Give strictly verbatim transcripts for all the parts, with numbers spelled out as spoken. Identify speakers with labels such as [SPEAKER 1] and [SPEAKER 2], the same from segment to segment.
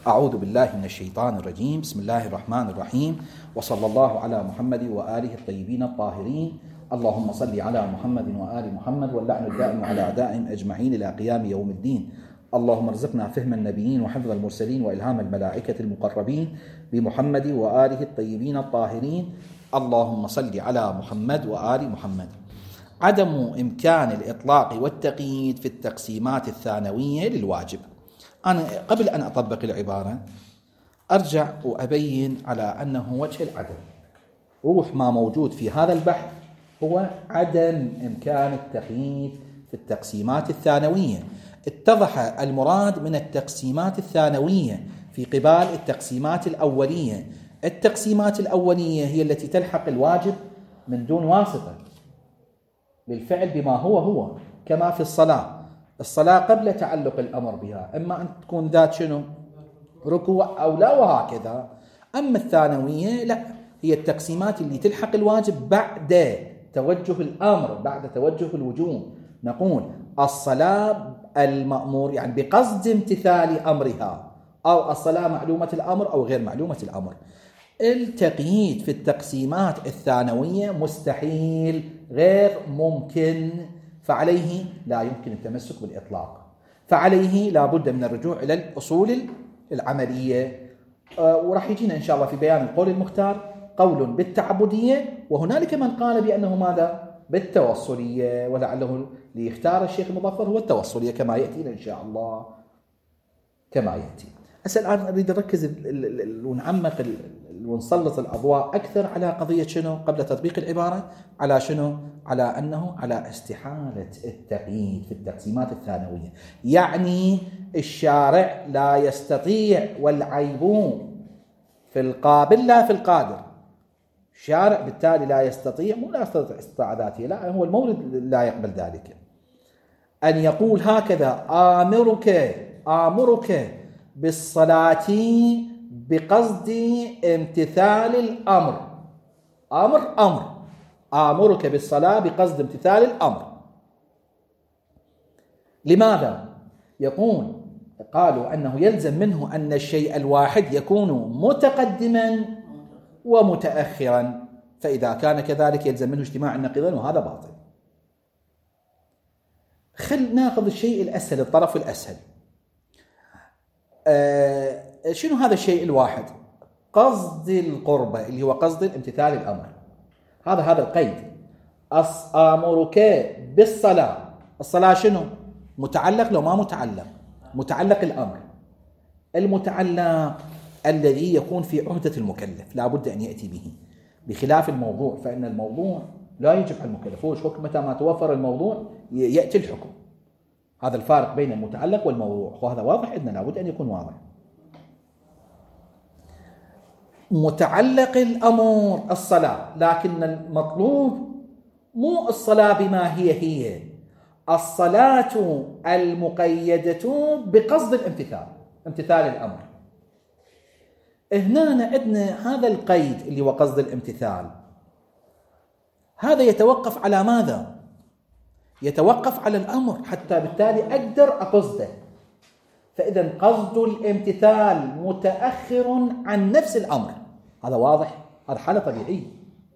[SPEAKER 1] أعوذ بالله من الشيطان الرجيم. بسم الله الرحمن الرحيم، وصلى الله على محمد وآله الطيبين الطاهرين. اللهم صل على محمد وآل محمد، واللعن الدائم على أعدائهم أجمعين إلى قيام يوم الدين. اللهم ارزقنا فهم النبيين وحفظ المرسلين وإلهام الملائكة المقربين بمحمد وآله الطيبين الطاهرين. اللهم صل على محمد وآل محمد. عدم إمكان الإطلاق والتقييد في التقسيمات الثانوية للواجب. أنا قبل أن أطبق العبارة أرجع وأبين على أنه وجه العدم، روح ما موجود في هذا البحث هو عدم إمكان التقييد في التقسيمات الثانوية. اتضح المراد من التقسيمات الثانوية في قبال التقسيمات الأولية. التقسيمات الأولية هي التي تلحق الواجب من دون واسطة للفعل بما هو هو، كما في الصلاة. الصلاة قبل تعلق الأمر بها، إما أن تكون ذات شنو ركوع أو لا، وهكذا. أما الثانوية لا، هي التقسيمات اللي تلحق الواجب بعد توجه الأمر، بعد توجه الوجوب. نقول الصلاة المأمور يعني بقصد امتثال أمرها، أو الصلاة معلومة الأمر أو غير معلومة الأمر. التقييد في التقسيمات الثانوية مستحيل، غير ممكن، فعليه لا يمكن التمسك بالإطلاق، فعليه لا بد من الرجوع إلى الأصول العملية. أه وراح يجينا إن شاء الله في بيان القول المختار قول بالتعبدية، وهنالك من قال بأنه ماذا بالتوصلية، ولعله ليختار الشيخ المظفر هو التوصلية كما يأتينا إن شاء الله كما يأتي. هسه الآن أريد نركز ونعمق ونسلط الأضواء أكثر على قضية شنو قبل تطبيق العبارة، على شنو، على أنه على استحالة التقييد في التقسيمات الثانوية. يعني الشارع لا يستطيع، والعيب في القابل لا في القادر. الشارع بالتالي لا يستطيع، مو لا يستطيع استطاعة ذاتية، لا، هو المورد لا يقبل ذلك. أن يقول هكذا: آمرك آمرك بالصلاة بقصد امتثال الأمر. أمر أمر آمرك بالصلاة بقصد امتثال الأمر. لماذا؟ يقول قالوا أنه يلزم منه أن الشيء الواحد يكون متقدما ومتأخرا، فإذا كان كذلك يلزم منه اجتماع النقيضين، وهذا باطل. خل ناخذ الشيء الأسهل، الطرف الأسهل. آه شنو هذا الشيء الواحد؟ قصد القربة، اللي هو قصد امتثال الأمر. هذا هذا القيد. آمرك بالصلاة. الصلاة شنو؟ متعلق لو ما متعلق؟ متعلق الأمر. المتعلق الذي يكون في عهدة المكلف لا بد أن يأتي به، بخلاف الموضوع، فإن الموضوع لا يجب على المكلف، هو حكم متى ما توفر الموضوع يأتي الحكم. هذا الفارق بين المتعلق والموضوع، وهذا واضح عندنا، لا بد أن يكون واضح. متعلق الأمر الصلاة، لكن المطلوب مو الصلاة بما هي هي، الصلاة المقيدة بقصد الامتثال، امتثال الأمر. هنا عندنا هذا القيد اللي هو قصد الامتثال، هذا يتوقف على ماذا؟ يتوقف على الأمر، حتى بالتالي أقدر أقصده. فإذا قصد الامتثال متأخر عن نفس الأمر، هذا واضح، هذا حالة طبيعية.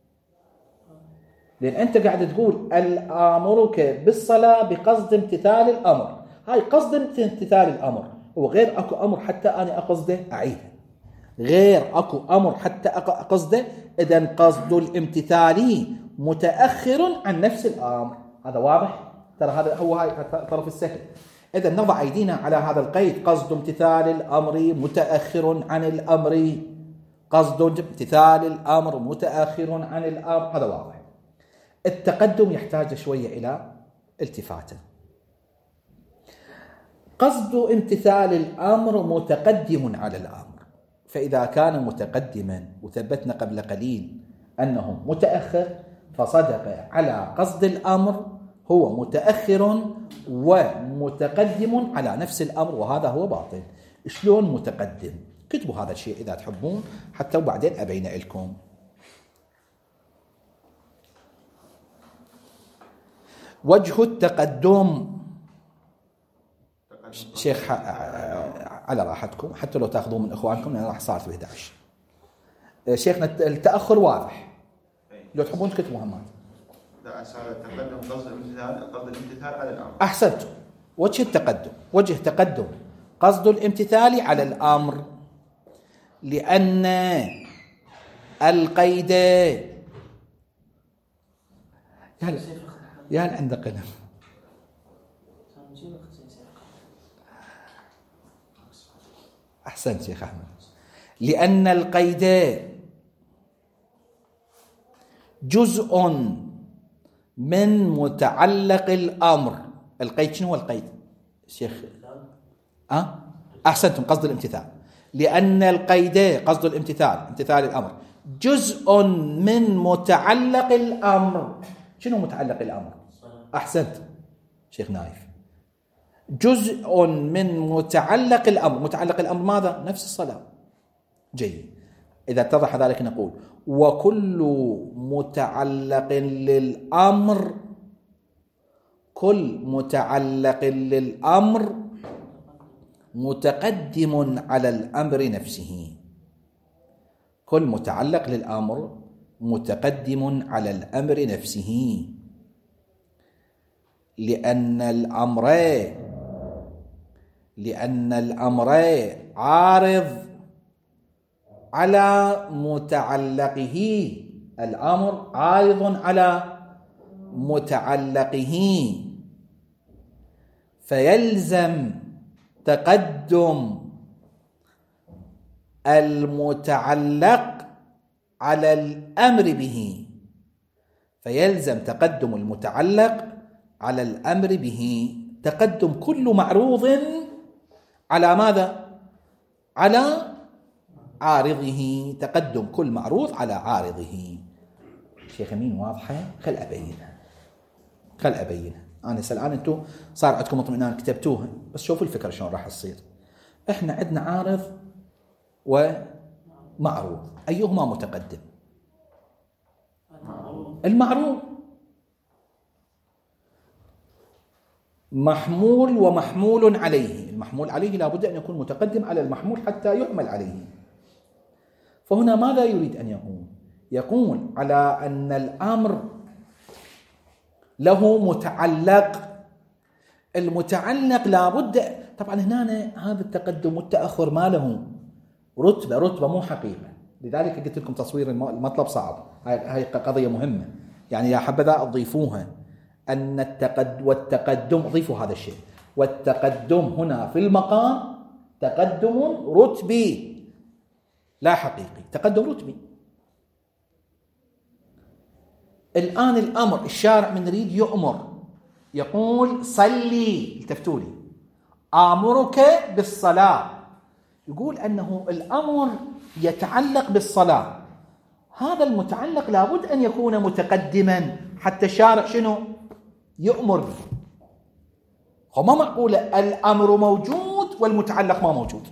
[SPEAKER 1] لأن أنت قاعد تقول الآمرك بالصلاة بقصد امتثال الأمر، هاي قصد امتثال الأمر، وغير أكو أمر حتى أنا أقصده أعيده، غير أكو أمر حتى أقصده. إذن قصد الامتثال متأخر عن نفس الأمر، هذا واضح. ترى هذا هو هاي طرف السهل. إذن نضع أيدينا على هذا القيد: قصد امتثال الأمر متأخر عن الأمر، قصد امتثال الأمر متأخر عن الأمر، هذا واضح. التقدم يحتاج شوية إلى التفاتة. قصد امتثال الأمر متقدم على الأمر، فإذا كان متقدما وثبتنا قبل قليل أنه متأخر، فصدق على قصد الأمر، هو متأخر ومتقدم على نفس الأمر، وهذا هو باطل. شلون متقدم؟ كتبوا هذا الشيء إذا تحبون حتى وبعدين أبين لكم. وجه التقدم، شيخ على راحتكم، حتى لو تاخذون من اخوانكم لان راح صارت ب إحدى عشر. شيخنا التاخر واضح، لو تحبون تكتبوا مهمات.
[SPEAKER 2] لا تقدم قصد الامتثال، قصد الامتثال على الامر.
[SPEAKER 1] احسنتم. وجه التقدم، وجه تقدم قصد الامتثال على الامر، لان القيد يا هل يا هل عندك قلم؟ أحسنت شيخ أحمد. لأن القيد جزء من متعلق الأمر. القيد شنو هو القيد؟ شيخ أه؟ أحسنتم، قصد الامتثال. لأن القيد قصد الامتثال، امتثال الأمر، جزء من متعلق الأمر. شنو متعلق الأمر؟ أحسنت شيخ نايف. جزء من متعلق الأمر. متعلق الأمر ماذا؟ نفس الصلاة. جيد. إذا اتضح ذلك نقول وكل متعلق للأمر، كل متعلق للأمر متقدم على الأمر نفسه. كل متعلق للأمر متقدم على الأمر نفسه، لأن الأمر لأن الأمر عارض على متعلقه. الأمر عارض على متعلقه، فيلزم تقدم المتعلق على الأمر به. فيلزم تقدم المتعلق على الأمر به، تقدم كل معروض على ماذا؟ على عارضه. تقدم كل معروض على عارضه. شيخ أمين واضحة؟ خل أبينها خل أبينها أنا الآن أنتم صار عندكم اطمئنان كتبتوها، بس شوفوا الفكرة شلون راح تصير. إحنا عندنا عارض ومعروض، أيهما متقدم؟ المعروض. محمول ومحمول عليه. المحمول عليه لا بد أن يكون متقدم على المحمول حتى يحمل عليه. فهنا ماذا يريد أن يقول؟ يقول على أن الأمر له متعلق. المتعلق لا بد، طبعا هنا هذا التقدم والتأخر ما له رتبة، رتبة مو حقيقة. لذلك قلت لكم تصوير المطلب صعب. هاي قضية مهمة، يعني يا حبذا تضيفوها، أن التقدم والتقدم، ضيفوا هذا الشيء، والتقدم هنا في المقام تقدم رتبي لا حقيقي، تقدم رتبي. الآن الأمر، الشارع من يريد يؤمر، يقول صلي، التفتوا لي، آمرك بالصلاة، يقول أنه الأمر يتعلق بالصلاة. هذا المتعلق لابد أن يكون متقدما حتى الشارع شنو؟ يؤمر به. وما معقول الأمر موجود والمتعلق ما موجود.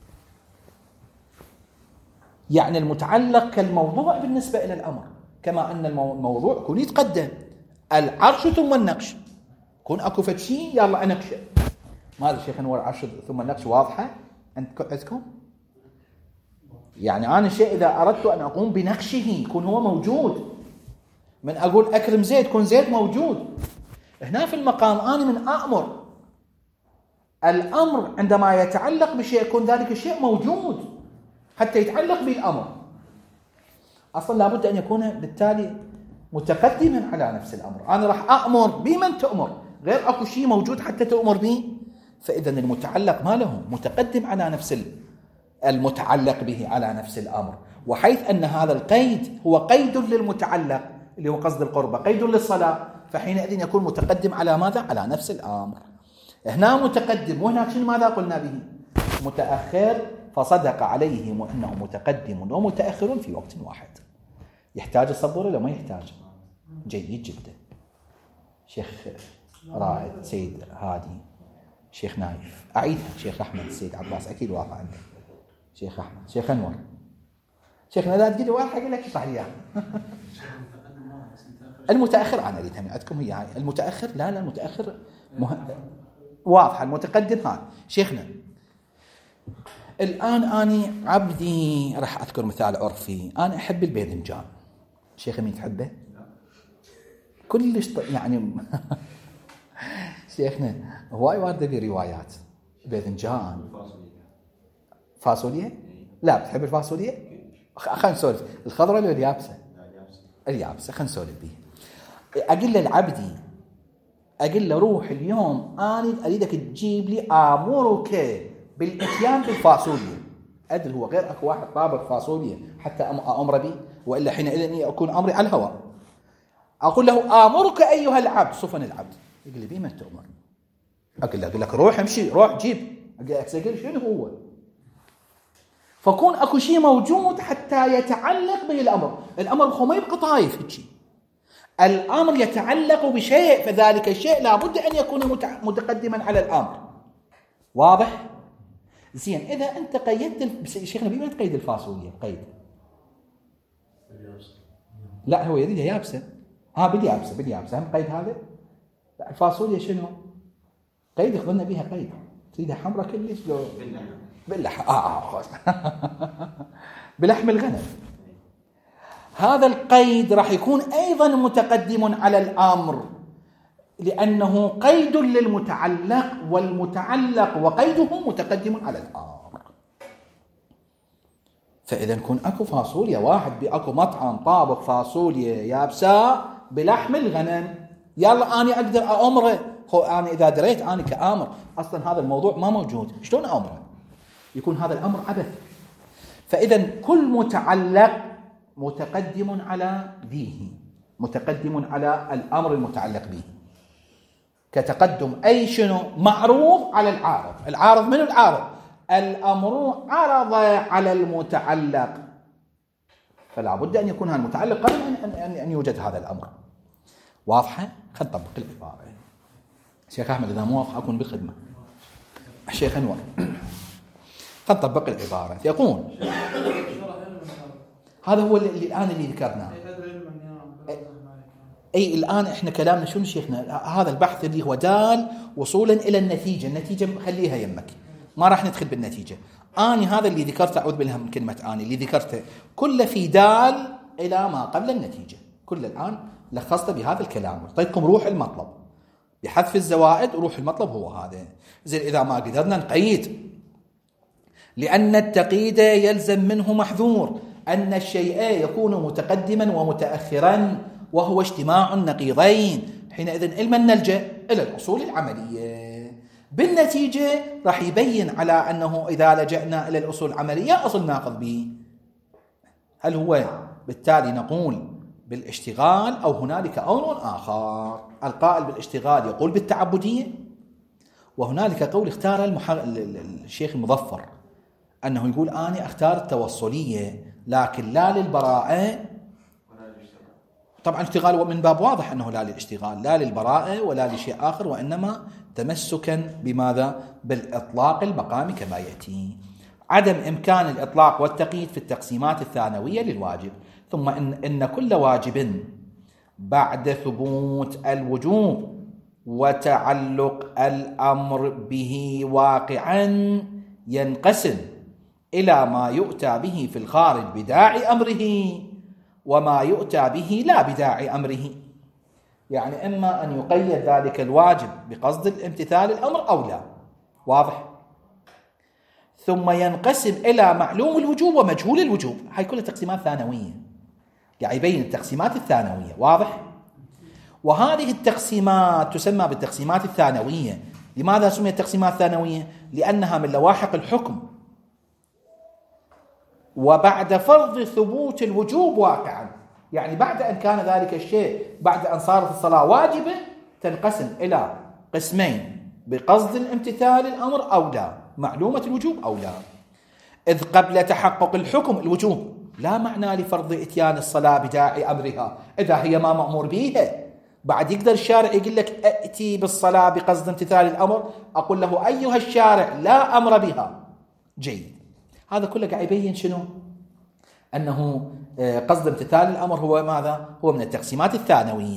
[SPEAKER 1] يعني المتعلق كالموضوع بالنسبة إلى الأمر، كما أن الموضوع يكون يتقدم. العرش ثم النقش، يكون أكو فد شيء يلا أنقشه. ماذا شيخ أنور؟ العرش ثم النقش واضحة عندكم؟ يعني أنا شيء إذا أردت أن أقوم بنقشه يكون هو موجود. من أقول أكرم زيد يكون زيد موجود. هنا في المقام أنا من أأمر، الأمر عندما يتعلق بشيء يكون ذلك الشيء موجود حتى يتعلق بالأمر. أصلا لابد أن يكون بالتالي متقدما على نفس الأمر. أنا راح أأمر بمن تأمر، غير أكو شيء موجود حتى تأمر به. فإذا المتعلق ما له متقدم على نفس المتعلق به على نفس الأمر. وحيث أن هذا القيد هو قيد للمتعلق اللي هو قصد القربة، قيد للصلاة، فحينئذ يكون متقدم على ماذا؟ على نفس الأمر. هنا متقدم وهناك شنو ماذا قلنا به؟ متأخر، فصدق عليهم أنه متقدم ومتأخر في وقت واحد. يحتاج الصبور ولا ما يحتاج؟ جيد جدا. شيخ رائد، سيد هادي، شيخ نايف، أعيدها. شيخ أحمد، سيد عباس أكيد واقع عنده. شيخ أحمد، شيخ أنور، شيخنا لا تقولي واحد أقول لك صح لي المتأخر. أنا أريدها من عندكم هي هاي المتأخر. لا لا المتأخر مه... واضحة. المتقدم هذا شيخنا الآن أنا عبدي راح أذكر مثال عرفي، أنا أحب الباذنجان. شيخ مين تحبه؟ كلش يعني شيخنا هواي واردة في روايات باذنجان. فاصوليا؟ لا بتحب الفاصوليا؟ خلينا نسولف الخضراء ولا اليابسة؟ اليابسة خلينا نسولف بيه. أقول له العبدي، أقول له روح اليوم أنا أريدك تجيب لي آمرك بالإتيان بالفاصوليا. أدري هو غير أكو واحد طابق فاصوليا حتى أمر به، وإلا حينئذ أكون أمري على الهواء. أقول له آمرك أيها العبد، صفن العبد. يقول لي بما تؤمر. أقول له أقول لك روح امشي، روح جيب. أقول شنو هو؟ فكون أكو شيء موجود حتى يتعلق به الأمر. الأمر هو ما يبقى طايف هيك، الأمر يتعلق بشيء، فذلك الشيء لابد أن يكون متقدما على الأمر. واضح؟ زين، إذا أنت قيدت شيخنا بما تقيد الفاصوليا قيد. لا هو يريدها يابسة. ها باليابسة باليابسة هم قيد هذا. الفاصوليا شنو؟ قيد يخبرنا بها قيد. تريدها حمراء كلش لو باللحم آه بلحم الغنم. هذا القيد راح يكون أيضا متقدم على الأمر، لأنه قيد للمتعلق، والمتعلق وقيده متقدم على الأمر. فإذا كون أكو فاصوليا واحد بأكو مطعم طابق فاصوليا يابسة بلحم الغنم، يلا أنا أقدر أأمره. هو أنا إذا دريت أنا كآمر أصلا هذا الموضوع ما موجود، شلون أأمره؟ يكون هذا الأمر عبث. فإذا كل متعلق متقدم على ذيه، متقدم على الأمر المتعلق به، كتقدم أي شنو معروض على العارض. العارض من العارض؟ الأمر عرض على المتعلق، فلا بد أن يكون هذا المتعلق قبل أن, أن يوجد هذا الأمر. واضحة؟ خلينا نطبق العبارة. شيخ أحمد إذا موافق أكون بالخدمة. الشيخ أنور خلينا نطبق العبارة. يقول هذا هو اللي الآن اللي ذكرناه. أي الآن إحنا كلامنا شنو شيخنا؟ هذا البحث اللي هو دال وصولا إلى النتيجة. النتيجة خليها يمك، ما راح ندخل بالنتيجة. آني هذا اللي ذكرته، أعوذ بالله من كلمة آني، اللي ذكرته كله في دال إلى ما قبل النتيجة. كل الآن لخصته بهذا الكلام، أعطيتكم روح المطلب بحذف الزوائد. روح المطلب هو هذا. زين، إذا ما قدرنا نقيد، لأن التقييد يلزم منه محذور أن الشيء يكون متقدما ومتأخرا، وهو اجتماع النقيضين. حينئذ علما نلجأ إلى الأصول العملية. بالنتيجة راح يبين على أنه إذا لجأنا إلى الأصول العملية أصل ناقض به. هل هو بالتالي نقول بالاشتغال، أو هنالك أمر آخر؟ القائل بالاشتغال يقول بالتعبدية، وهنالك قول اختار المحر... الشيخ المظفر أنه يقول أنا أختار التوصلية لكن لا للبراءة. طبعا اشتغال من باب واضح أنه لا للاشتغال، لا للبراءة ولا لشيء آخر، وإنما تمسكا بماذا؟ بالإطلاق المقامي كما يأتي. عدم إمكان الإطلاق والتقييد في التقسيمات الثانوية للواجب. ثم إن, إن كل واجب بعد ثبوت الوجوب وتعلق الأمر به واقعا ينقسم إلى ما يؤتى به في الخارج بداعي أمره، وما يؤتى به لا بداعي أمره. يعني إما أن يقيد ذلك الواجب بقصد الامتثال الأمر أو لا. واضح؟ ثم ينقسم إلى معلوم الوجوب ومجهول الوجوب. هاي كلها تقسيمات ثانوية، يعني يبين التقسيمات الثانوية. واضح؟ وهذه التقسيمات تسمى بالتقسيمات الثانوية. لماذا سميت تقسيمات ثانوية؟ لأنها من لواحق الحكم، وبعد فرض ثبوت الوجوب واقعا. يعني بعد أن كان ذلك الشيء، بعد أن صارت الصلاة واجبة، تنقسم إلى قسمين: بقصد الامتثال الأمر أو لا، معلومة الوجوب أو لا. إذ قبل تحقق الحكم الوجوب لا معنى لفرض إتيان الصلاة بداعي أمرها إذا هي ما مأمور بها. بعد يقدر الشارع يقول لك أتي بالصلاة بقصد امتثال الأمر، أقول له أيها الشارع لا أمر بها. جيد. هذا كله قاعد يبين شنو؟ أنه قصد امتثال الأمر هو ماذا؟ هو من التقسيمات الثانوية.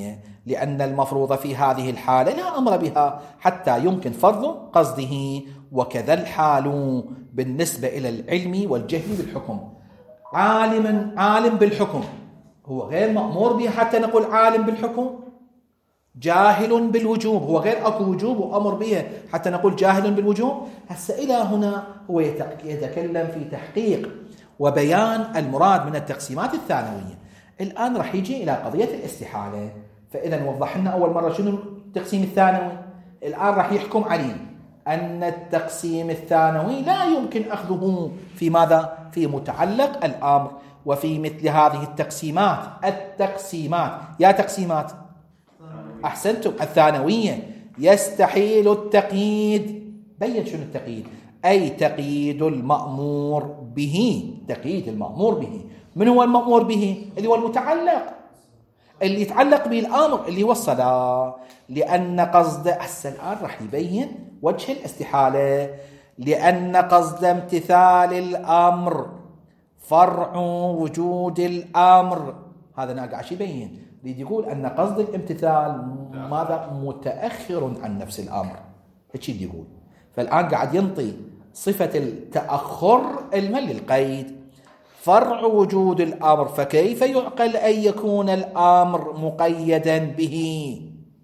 [SPEAKER 1] لأن المفروض في هذه الحالة لا أمر بها حتى يمكن فرض قصده. وكذا الحال بالنسبة إلى العلم والجهل بالحكم. عالم عالم بالحكم هو غير مأمور به حتى نقول عالم بالحكم. جاهل بالوجوب هو غير أكو وجوب وأمر به حتى نقول جاهل بالوجوب. هسه إلى هنا هو يتكلم في تحقيق وبيان المراد من التقسيمات الثانوية. الآن رح يجي إلى قضية الاستحالة. فإذا وضح لنا أول مرة شنو التقسيم الثانوي. الآن رح يحكم عليه أن التقسيم الثانوي لا يمكن أخذه في ماذا؟ في متعلق الأمر. وفي مثل هذه التقسيمات التقسيمات يا تقسيمات أحسنتم الثانوية يستحيل التقييد. بين شنو التقييد؟ أي تقييد المأمور به. تقييد المأمور به. من هو المأمور به؟ اللي هو المتعلق اللي يتعلق به الأمر اللي هو الصلاة. لأن قصد هسه الآن راح يبين وجه الاستحالة. لأن قصد امتثال الأمر فرع وجود الأمر. هذا أنا قاعد يبين يريد يقول أن قصد الامتثال ماذا؟ متأخر عن نفس الأمر. هيك يقول. فالآن قاعد ينطي صفة التأخر المل القيد فرع وجود الأمر. فكيف يعقل أن يكون الأمر مقيدا به؟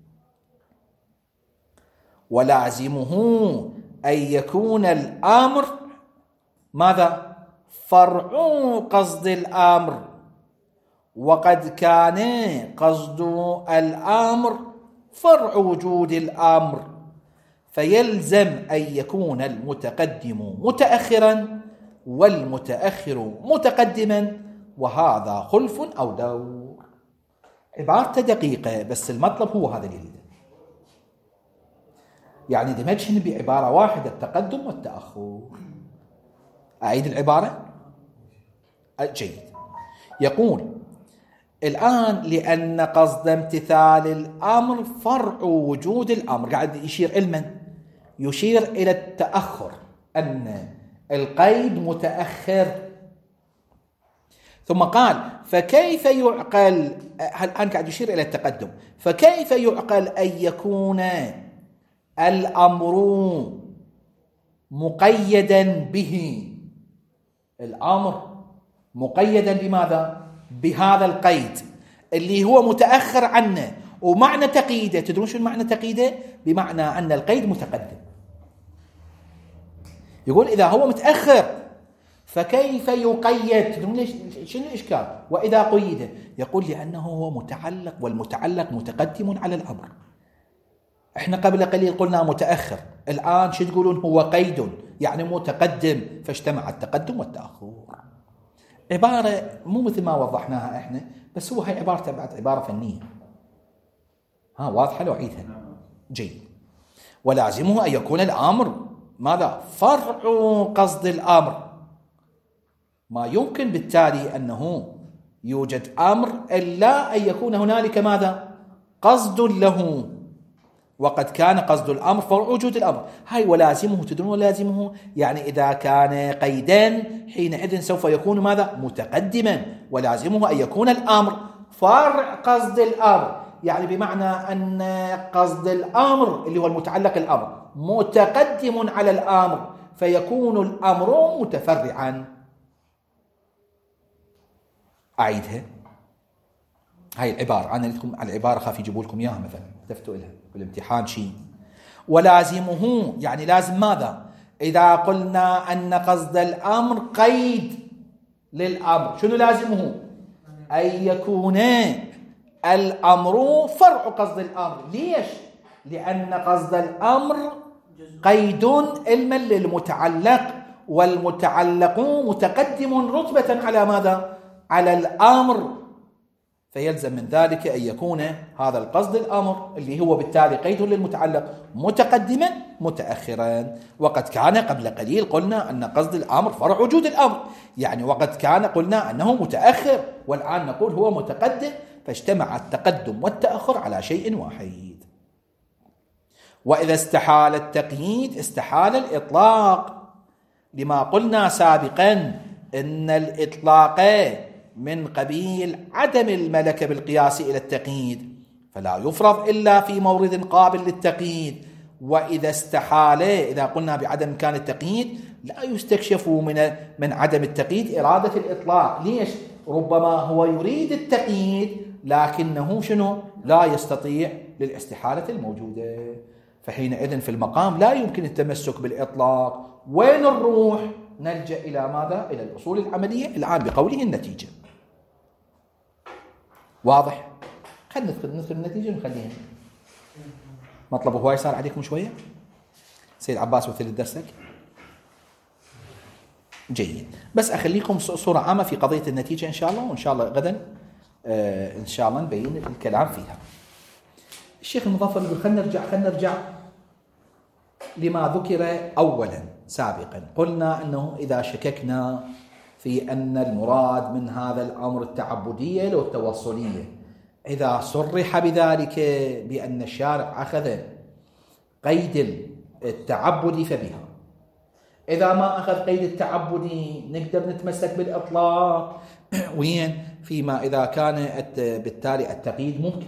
[SPEAKER 1] ولازمه أن يكون الأمر ماذا؟ فرع قصد الأمر. وقد كان قصد الأمر فرع وجود الأمر. فيلزم أن يكون المتقدم متأخرا والمتأخر متقدما. وهذا خلف أو دور. عبارته دقيقة بس المطلب هو هذا اللي يريده. يعني دمجهن بعبارة واحدة التقدم والتأخر. أعيد العبارة. جيد. يقول الآن لأن قصد امتثال الأمر فرع وجود الأمر. قاعد يشير إلى يشير إلى التأخر أن القيد متأخر. ثم قال فكيف يعقل. الآن قاعد يشير إلى التقدم. فكيف يعقل أن يكون الأمر مقيدا به. الأمر مقيدا بماذا؟ بهذا القيد اللي هو متأخر عنه. ومعنى تقييده تدرون شو المعنى تقييده؟ بمعنى أن القيد متقدم. يقول إذا هو متأخر فكيف يقيد؟ تدرون ليش شنو الإشكال؟ وإذا قيد يقول لأنه هو متعلق والمتعلق متقدم على الأمر. احنا قبل قليل قلنا متأخر. الآن شو تقولون؟ هو قيد يعني متقدم. فاجتمع التقدم والتأخر. عبارة مو مثل ما وضحناها احنا بس هو هي عبارة بعد عبارة فنية. ها واضحة لو عيدها. جيد. ولازمه أن يكون الأمر ماذا؟ فرع قصد الأمر. ما يمكن بالتالي أنه يوجد أمر إلا أن يكون هنالك ماذا؟ قصد له. وقد كان قصد الأمر فرع وجود الأمر. هاي ولازمه. تدرون ولازمه يعني إذا كان قيدا حينئذ سوف يكون ماذا؟ متقدما. ولازمه أن يكون الأمر فرع قصد الأمر يعني بمعنى أن قصد الأمر اللي هو المتعلق الأمر متقدم على الأمر فيكون الأمر متفرعا. أعيدها. هاي العبارة أنا لكم على العبارة خاف يجيبوا لكم إياها مثلا تفتوا لها بالامتحان شيء. ولازمه يعني لازم ماذا؟ إذا قلنا أن قصد الأمر قيد للأمر شنو لازمه؟ أن يكون الأمر فرع قصد الأمر. ليش؟ لأن قصد الأمر قيد علما للمتعلق والمتعلق متقدم رتبة على ماذا؟ على الأمر. فيلزم من ذلك أن يكون هذا القصد الأمر اللي هو بالتالي قيد للمتعلق متقدما متأخرا. وقد كان قبل قليل قلنا أن قصد الأمر فرع وجود الأمر يعني وقد كان قلنا أنه متأخر والآن نقول هو متقدم. فاجتمع التقدم والتأخر على شيء واحد. وإذا استحال التقييد استحال الإطلاق لما قلنا سابقا إن الإطلاق من قبيل عدم الملكة بالقياس إلى التقييد. فلا يفرض إلا في مورد قابل للتقييد. وإذا استحال، إذا قلنا بعدم إمكان التقييد، لا يستكشف من من عدم التقييد إرادة الإطلاق. ليش؟ ربما هو يريد التقييد لكنه شنو؟ لا يستطيع للاستحالة الموجودة. فحينئذ في المقام لا يمكن التمسك بالإطلاق. وين نروح؟ نلجأ إلى ماذا؟ إلى الأصول العملية الآن بقوله النتيجة. واضح؟ خلينا ندخل ندخل النتيجة ونخليها. مطلب هواي صار عليكم شوية؟ سيد عباس وثلث درسك؟ جيد. بس أخليكم صورة عامة في قضية النتيجة إن شاء الله، وإن شاء الله غدا آه إن شاء الله نبين الكلام فيها. الشيخ المظفر يقول خلينا نرجع خلينا نرجع لما ذكر أولا سابقا. قلنا أنه إذا شككنا في أن المراد من هذا الأمر التعبدية لو التوصلية، إذا صرح بذلك بأن الشارع أخذ قيد التعبد فبها. إذا ما أخذ قيد التعبد نقدر نتمسك بالإطلاق. وين؟ فيما إذا كان بالتالي التقييد ممكن.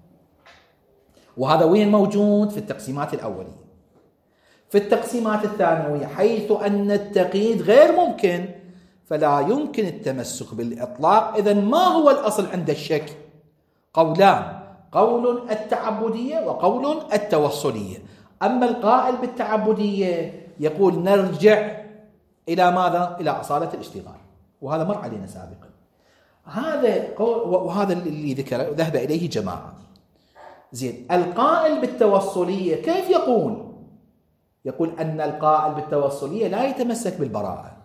[SPEAKER 1] وهذا وين موجود؟ في التقسيمات الأولية. في التقسيمات الثانوية حيث أن التقييد غير ممكن فلا يمكن التمسك بالإطلاق. إذن ما هو الأصل عند الشك؟ قولان: قول التعبدية وقول التوصلية. أما القائل بالتعبدية يقول نرجع إلى ماذا؟ إلى أصالة الاشتغال، وهذا مر علينا سابقا. هذا قول، وهذا اللي ذكر ذهب إليه جماعة. زين. القائل بالتوصلية كيف يقول؟ يقول أن القائل بالتوصلية لا يتمسك بالبراءة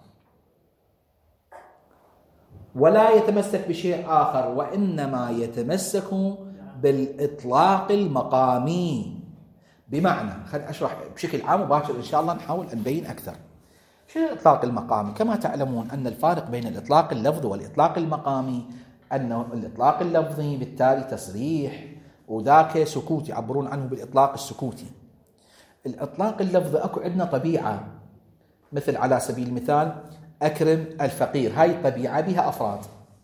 [SPEAKER 1] ولا يتمسك بشيء آخر، وإنما يتمسك بالإطلاق المقامي. بمعنى، خليني أشرح بشكل عام مباشر إن شاء الله، نحاول أن نبين أكثر. شو الإطلاق المقامي؟ كما تعلمون أن الفارق بين الإطلاق اللفظي والإطلاق المقامي أنه الإطلاق اللفظي بالتالي تصريح، وذاك سكوت، يعبرون عنه بالإطلاق السكوتي. الإطلاق اللفظي أكو عندنا طبيعة، مثل على سبيل المثال أكرم الفقير، هاي الطبيعة بها أفراد.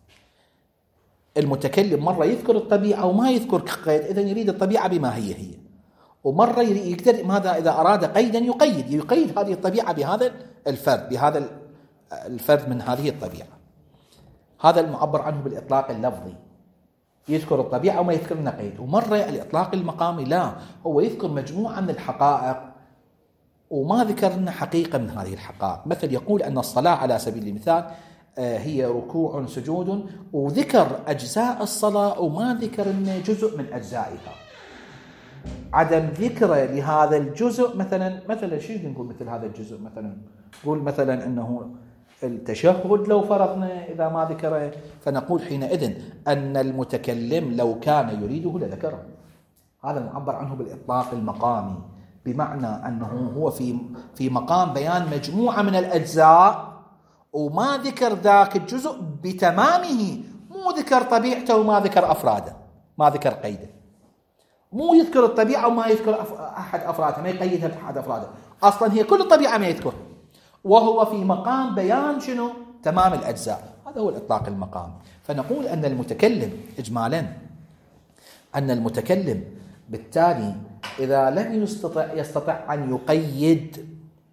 [SPEAKER 1] المتكلم مرة يذكر الطبيعة وما يذكر قيد، إذن يريد الطبيعة بما هي هي. ومرة يقدر ماذا إذا أراد قيدا يقيد يقيد هذه الطبيعة بهذا الفرد، بهذا الفرد من هذه الطبيعة. هذا المعبر عنه بالإطلاق اللفظي، يذكر الطبيعة وما يذكر لنا قيد. ومرة الإطلاق المقامي لا، هو يذكر مجموعة من الحقائق وما ذكر لنا حقيقة من هذه الحقائق. مثل يقول أن الصلاة على سبيل المثال هي ركوع سجود، وذكر أجزاء الصلاة وما ذكر لنا جزء من أجزائها. عدم ذكره لهذا الجزء، مثلا مثلا شو نقول مثل هذا الجزء؟ مثلا نقول مثلا أنه التشهد لو فرضنا إذا ما ذكره، فنقول حينئذ أن المتكلم لو كان يريده لذكره. هذا معبر عنه بالإطلاق المقامي، بمعنى أنه هو في في مقام بيان مجموعة من الأجزاء وما ذكر ذاك الجزء بتمامه، مو ذكر طبيعته وما ذكر أفراده، ما ذكر قيده، مو يذكر الطبيعة وما يذكر أحد أفرادها، ما يقيدها بأحد أفرادها، أصلا هي كل الطبيعة ما يذكر، وهو في مقام بيان شنو؟ تمام الأجزاء. هذا هو الإطلاق المقام. فنقول أن المتكلم إجمالا أن المتكلم بالتالي إذا لم يستطع يستطع أن يقيد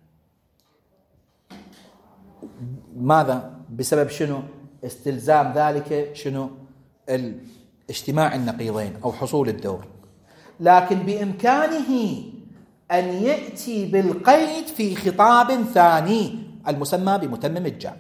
[SPEAKER 1] ماذا؟ بسبب شنو؟ استلزام ذلك شنو؟ الاجتماع النقيضين أو حصول الدور، لكن بإمكانه أن يأتي بالقيد في خطاب ثاني المسمى بمتمم الجعل،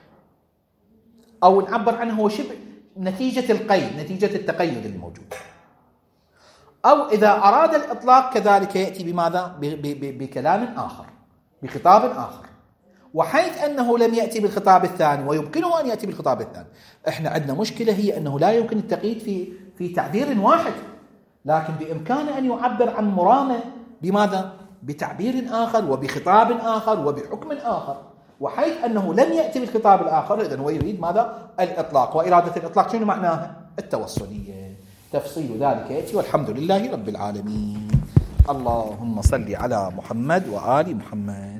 [SPEAKER 1] أو نعبر عنه هو شبه نتيجة القيد، نتيجة التقيد الموجود. أو إذا أراد الإطلاق كذلك يأتي بماذا؟ بكلام آخر، بخطاب آخر. وحيث أنه لم يأتي بالخطاب الثاني ويمكنه أن يأتي بالخطاب الثاني، إحنا عندنا مشكلة، هي أنه لا يمكن التقييد في في تعبير واحد، لكن بإمكانه أن يعبر عن مرامه بماذا؟ بتعبير آخر وبخطاب آخر وبحكم آخر. وحيث أنه لم يأتي بالخطاب الآخر، إذن هو يريد ماذا؟ الإطلاق. وإرادة الإطلاق شنو معناها؟ التوصلية. تفصيل ذلك يأتي، والحمد لله رب العالمين. اللهم صل على محمد وآل محمد.